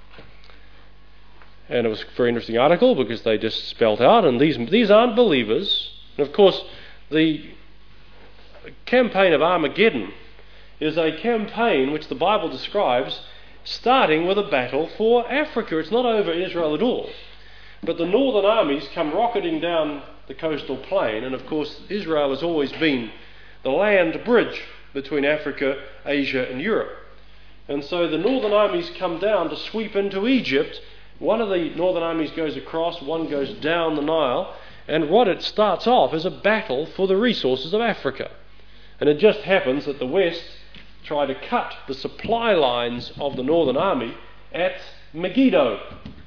And it was a very interesting article because they just spelt out, and these aren't believers. And of course, the campaign of Armageddon is a campaign which the Bible describes starting with a battle for Africa. It's not over Israel at all. But the northern armies come rocketing down the coastal plain, and of course Israel has always been the land bridge between Africa, Asia and Europe. And so the northern armies come down to sweep into Egypt. One of the northern armies goes across, one goes down the Nile, and what it starts off is a battle for the resources of Africa. And it just happens that the West try to cut the supply lines of the northern army at Megiddo,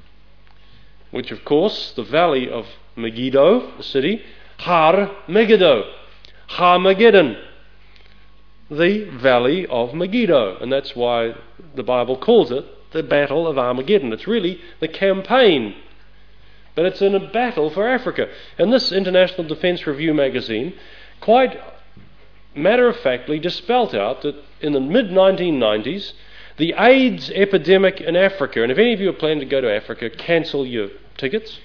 which of course the valley of Megiddo, the city, Har Megiddo, Harmageddon, the valley of Megiddo, and that's why the Bible calls it the Battle of Armageddon. It's really the campaign, but it's in a battle for Africa. And this International Defence Review magazine quite matter-of-factly just spelt out that in the mid-1990s, the AIDS epidemic in Africa, and if any of you are planning to go to Africa, cancel your tickets,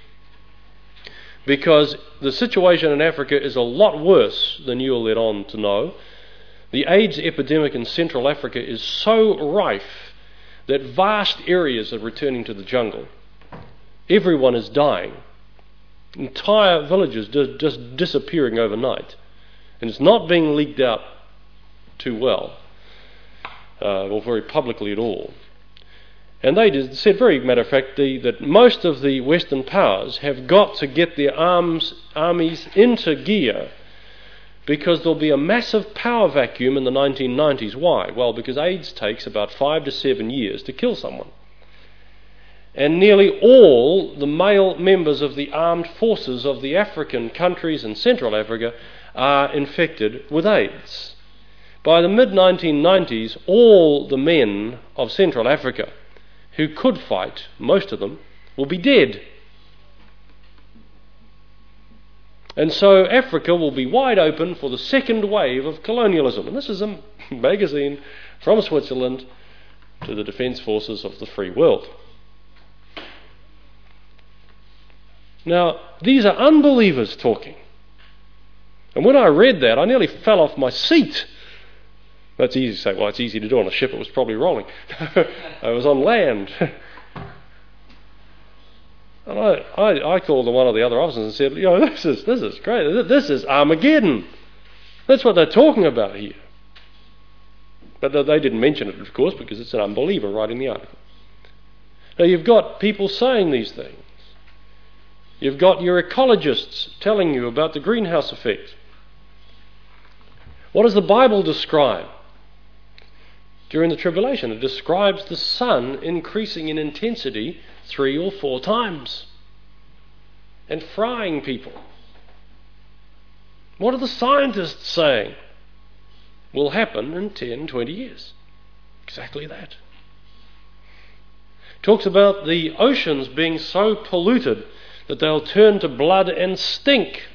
because the situation in Africa is a lot worse than you'll let on to know. The AIDS epidemic in Central Africa is so rife that vast areas are returning to the jungle. Everyone is dying. Entire villages just disappearing overnight. And it's not being leaked out too well, or very publicly at all. And they said very matter of fact that most of the Western powers have got to get their armies into gear, because there'll be a massive power vacuum in the 1990s. Why? Well, because AIDS takes about 5 to 7 years to kill someone. And nearly all the male members of the armed forces of the African countries in Central Africa are infected with AIDS. By the mid-1990s, all the men of Central Africa who could fight, most of them, will be dead. And so Africa will be wide open for the second wave of colonialism. And this is a magazine from Switzerland to the defence forces of the free world. Now, these are unbelievers talking. And when I read that, I nearly fell off my seat. That's easy to say, well, it's easy to do on a ship, it was probably rolling. I was on land. And I called one of the other officers and said, this is great. This is Armageddon. That's what they're talking about here. But they didn't mention it, of course, because it's an unbeliever writing the article. Now, you've got people saying these things. You've got your ecologists telling you about the greenhouse effect. What does the Bible describe during the tribulation? It describes the sun increasing in intensity 3 or 4 times and frying people. What are the scientists saying will happen in 10, 20 years? Exactly that. Talks about the oceans being so polluted that they'll turn to blood and stink.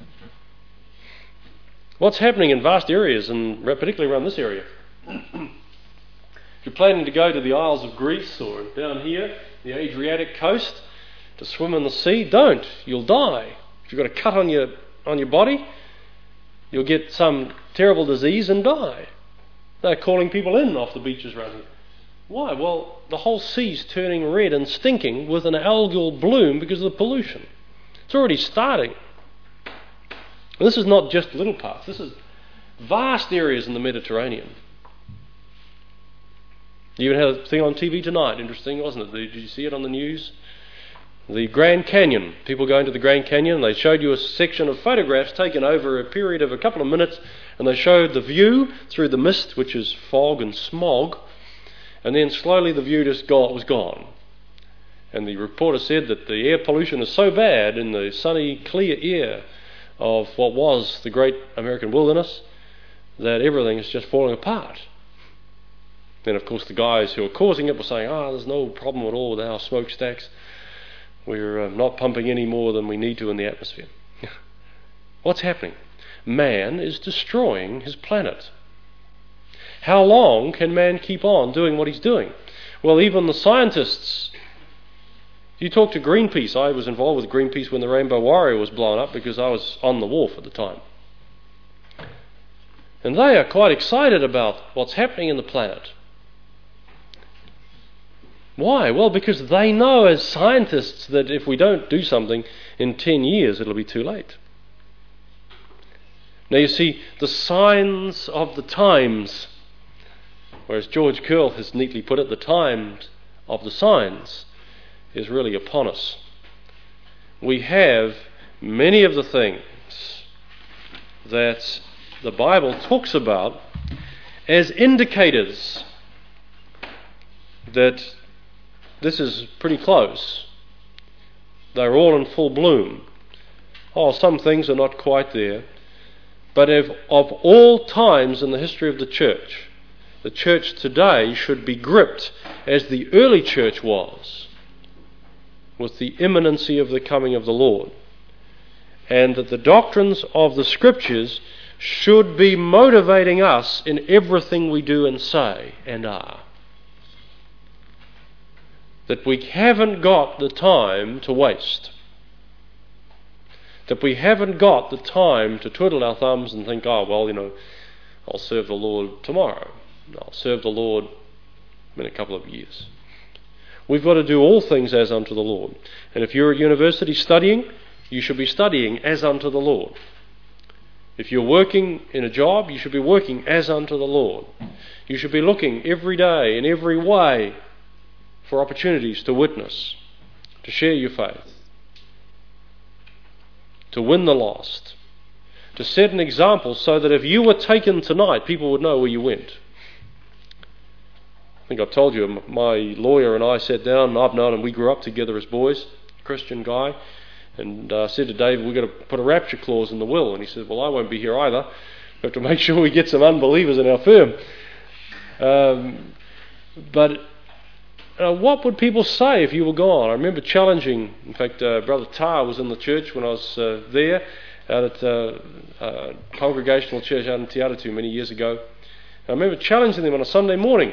What's happening in vast areas, and particularly around this area? If you're planning to go to the Isles of Greece or down here, the Adriatic coast, to swim in the sea, don't. You'll die. If you've got a cut on your body, you'll get some terrible disease and die. They're calling people in off the beaches around here. Why? Well, the whole sea's turning red and stinking with an algal bloom because of the pollution. It's already starting. And this is not just little parts. This is vast areas in the Mediterranean. You even had a thing on TV tonight, interesting, wasn't it? Did you see it on the news? The Grand Canyon. People going to the Grand Canyon, they showed you a section of photographs taken over a period of a couple of minutes, and they showed the view through the mist, which is fog and smog, and then slowly the view just was gone. And the reporter said that the air pollution is so bad in the sunny, clear air of what was the great American wilderness that everything is just falling apart. Then, of course, the guys who are causing it were saying, there's no problem at all with our smokestacks. We're not pumping any more than we need to in the atmosphere. What's happening? Man is destroying his planet. How long can man keep on doing what he's doing? Well, even the scientists. You talk to Greenpeace. I was involved with Greenpeace when the Rainbow Warrior was blown up because I was on the wharf at the time. And they are quite excited about what's happening in the planet. Why? Well, because they know as scientists that if we don't do something in 10 years, it'll be too late. Now you see, the signs of the times, or as George Curl has neatly put it, the times of the signs is really upon us. We have many of the things that the Bible talks about as indicators that this is pretty close. They're all in full bloom. Some things are not quite there. But of all times in the history of the church today should be gripped, as the early church was, with the imminency of the coming of the Lord. And that the doctrines of the Scriptures should be motivating us in everything we do and say and are. That we haven't got the time to waste. That we haven't got the time to twiddle our thumbs and think, I'll serve the Lord tomorrow. I'll serve the Lord in a couple of years. We've got to do all things as unto the Lord. And if you're at university studying, you should be studying as unto the Lord. If you're working in a job, you should be working as unto the Lord. You should be looking every day in every way for opportunities to witness, to share your faith, to win the lost, to set an example so that if you were taken tonight, people would know where you went. I think I've told you, my lawyer and I sat down, and I've known him, we grew up together as boys, Christian guy, and said to David, we've got to put a rapture clause in the will. And he said, well, I won't be here either. We have to make sure we get some unbelievers in our firm. But what would people say if you were gone? I remember challenging, in fact, Brother Tar was in the church when I was there, out at Congregational Church out in Te Atatu many years ago. I remember challenging them on a Sunday morning.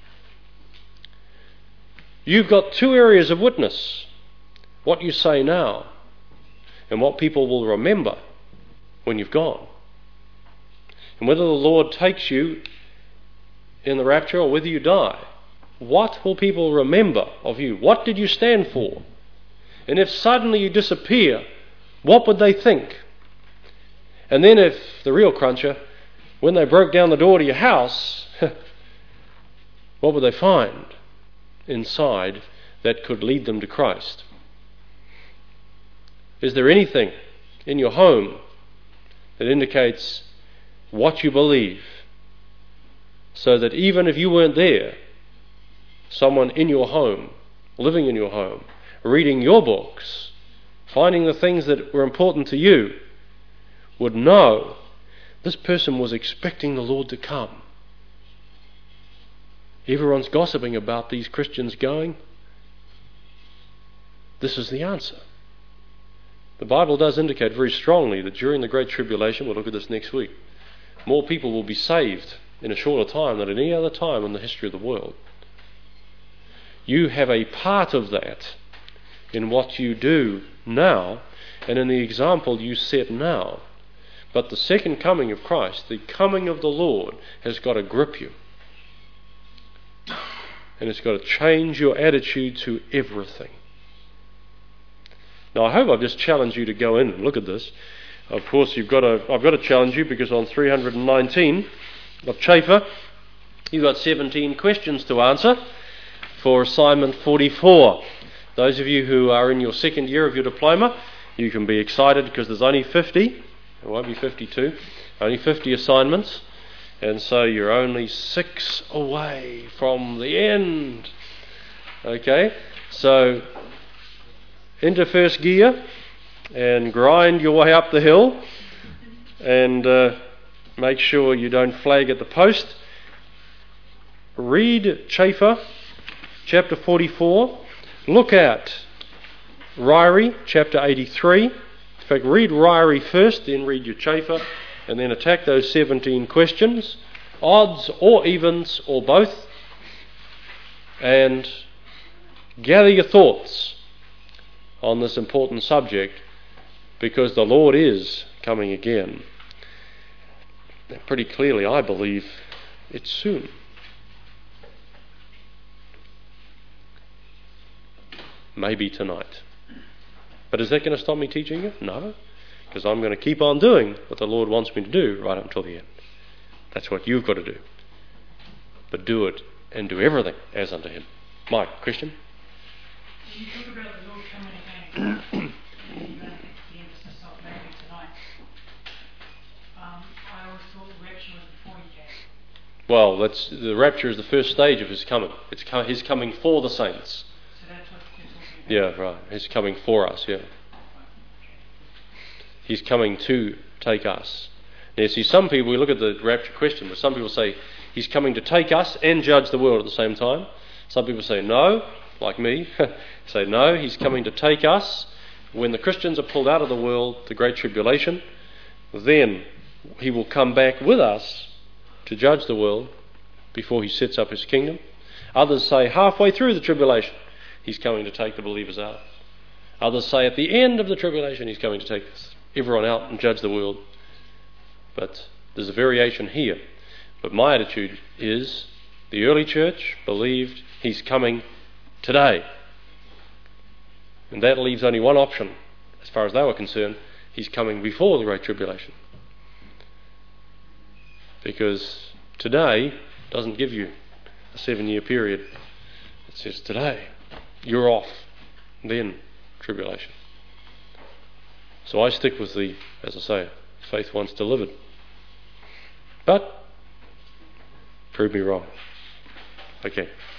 You've got two areas of witness. What you say now and what people will remember when you've gone. And whether the Lord takes you in the rapture or whether you die, what will people remember of you? What did you stand for? And if suddenly you disappear, what would they think? And then if, the real cruncher, when they broke down the door to your house, what would they find inside that could lead them to Christ? Is there anything in your home that indicates what you believe, so that even if you weren't there, someone in your home, living in your home, reading your books, finding the things that were important to you, would know this person was expecting the Lord to come? Everyone's gossiping about these Christians going. This is the answer. The Bible does indicate very strongly that during the Great Tribulation, we'll look at this next week, more people will be saved in a shorter time than at any other time in the history of the world. You have a part of that in what you do now and in the example you set now. But the second coming of Christ, the coming of the Lord, has got to grip you. And it's got to change your attitude to everything. Now, I hope I've just challenged you to go in and look at this. Of course, I've got to challenge you, because on 319 of Chafer, you've got 17 questions to answer for assignment 44. Those of you who are in your second year of your diploma, you can be excited because there's only 50. It won't be 52. Only 50 assignments. And so you're only 6 away from the end. Okay? So, into first gear and grind your way up the hill, and make sure you don't flag at the post. read Chafer, chapter 44. Look at Ryrie, chapter 83. In fact, read Ryrie first, then read your Chafer, and then attack those 17 questions, odds or evens or both, and gather your thoughts on this important subject, because the Lord is coming again. And pretty clearly, I believe it's soon. Maybe tonight. But is that going to stop me teaching you? No, because I'm going to keep on doing what the Lord wants me to do right up until the end. That's what you've got to do. But do it and do everything as unto Him. Mike, Christian? You talk about the Lord coming again, and the emphasis of maybe tonight. I always thought the rapture was before He came. Well, the rapture is the first stage of His coming. It's His coming for the saints. So that's what you're talking about? Yeah, right. He's coming for us, yeah. He's coming to take us. Now, see, some people, we look at the rapture question, but some people say He's coming to take us and judge the world at the same time. Some people say no, like me, say no, He's coming to take us. When the Christians are pulled out of the world, the Great Tribulation, then He will come back with us to judge the world before He sets up His kingdom. Others say halfway through the tribulation, He's coming to take the believers out. Others say at the end of the tribulation, He's coming to take everyone out and judge the world. But there's a variation here. But my attitude is the early church believed He's coming today. And that leaves only one option, as far as they were concerned. He's coming before the Great Tribulation. Because today doesn't give you a 7-year period. It says today, you're off, then tribulation. So I stick with the, as I say, faith once delivered. But prove me wrong. Okay.